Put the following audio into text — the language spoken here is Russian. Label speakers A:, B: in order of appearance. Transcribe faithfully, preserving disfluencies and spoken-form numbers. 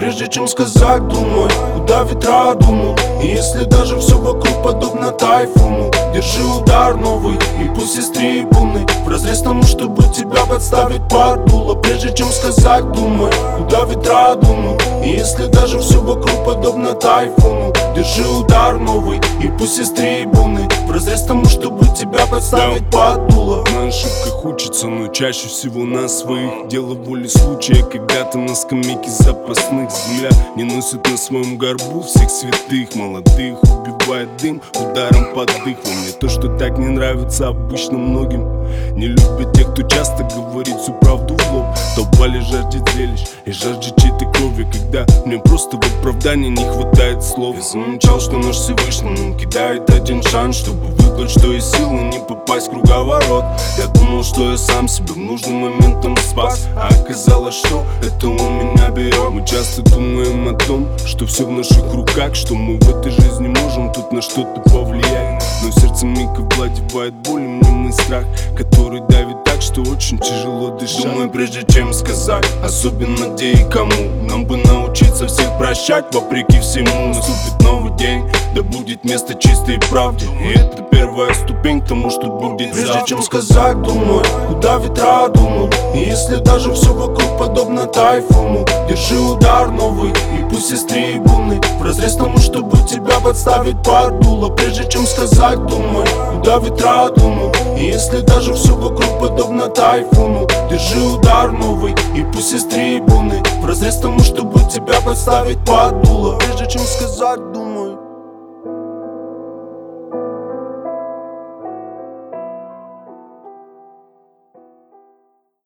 A: прежде чем сказать, думай, куда ветра дунут. И если даже все вокруг подобно тайфуну, держи удар новый, и пусть есть трибуны вразрез тому, чтобы тебя подставить под дуло. Прежде чем сказать, думай, куда ветра дунут. И если даже все вокруг подобно тайфуну, держи удар новый, и пусть есть трибуны вразрез тому, чтобы тебя подставить под дуло.
B: На ошибках учатся, но чаще всего на своих. Дело воли случая, когда ты на скамейке запасных. Земля не носит на своем горбу всех святых. Молодых убивает дым ударом под дых. Но мне то, что так не нравится обычно многим. Не любят тех, кто часто говорит всю правду в лоб. Толпа лишь жаждет зрелищ и жаждет чьей-то крови, когда мне просто в оправдании не хватает слов.
A: Я замечал, что наш Всевышний нам кидает один шанс, чтобы выплыть, что есть силы, не попасть в круговорот. Я думал, что я сам себя в нужным моментом спас, а оказалось, что это он меня берет.
B: Мы часто думаем о том, что все в наших руках, что мы в этой жизни можем тут на что-то повлиять. Но сердце миг овладевает боль, мнимый страх, который давит так, что очень тяжело дышать.
A: Думаю, прежде чем сказать, особенно где и кому, нам бы научиться всех прощать, вопреки всему. Наступит новый день, да будет место чистой правде, и это первая ступень к тому, что будет завтра. Прежде чем сказать, думай, куда ветра дунут. И если даже все вокруг подобно тайфуну, держи удар новый, и пусть есть трибуны вразрез тому, чтобы тебя подставить под дуло. Прежде чем сказать, думай, куда ветра дунут. И если даже все вокруг подобно тайфуну, держи удар новый, и пусть есть трибуны вразрез тому, чтобы тебя подставить под дуло. Прежде чем сказать, думай.